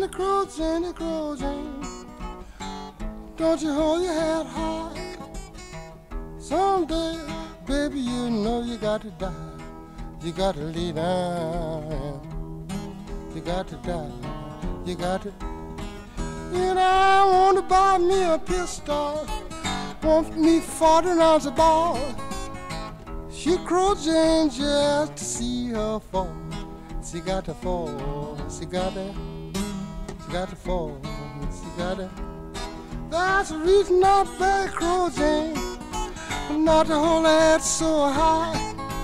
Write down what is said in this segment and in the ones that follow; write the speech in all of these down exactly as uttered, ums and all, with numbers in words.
Jenny Crow, Jenny Crow, Jenny, don't you hold your head high. Someday, baby, you know you got to die. You got to lay down. You got to die. You got to. And I want to buy me a pistol. Want me forty rounds of ball. She Crow Jane just to see her fall. She got to fall. She got to. She got to fall. She got to. That's the reason I beg Crow Jane not to hold her head so high.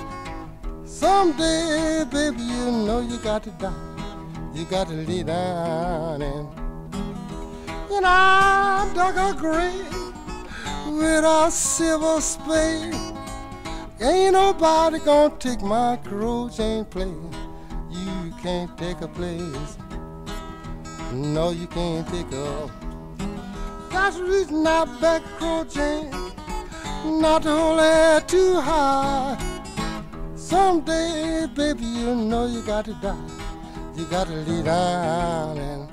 Someday, baby, you know you got to die. You got to lay down and and I dug a grave with a silver spade. Ain't nobody gonna take my Crow Jane place. You can't take a place. No, you can't take a. That's the reason I beg Crow Jane not to hold her head too high. Someday, baby, you know you got to die. You got to lay down and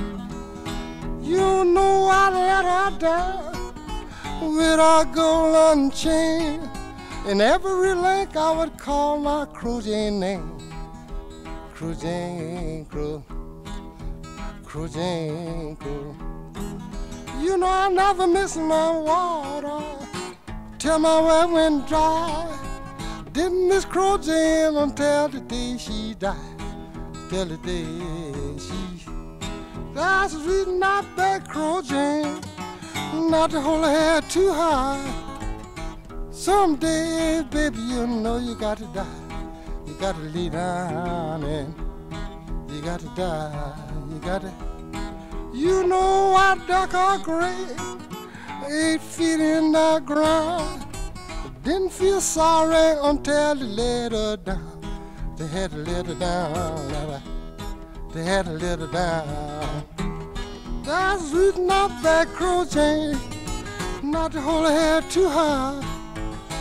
you know I let her down with a golden chain. In every link I would call my Crow Jane name. Crow Jane, Crow, Crow Jane, Crow. You know I never miss my water till my well went dry. Didn't miss Crow Jane until the day she died. Till the day she. That's the reason I beg Crow Jane not to hold her head too high. Someday, baby, you know you got to die. You got to lay down and you got to die. You got to. You know I dug a grave eight feet in the ground. Didn't feel sorry until they let her down. They had to let her down. They had to let her down. That's the reason I beg Crow Jane not to hold her head too high.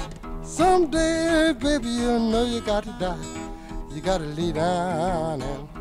Someday, baby, you know you got to die. You got to lay down and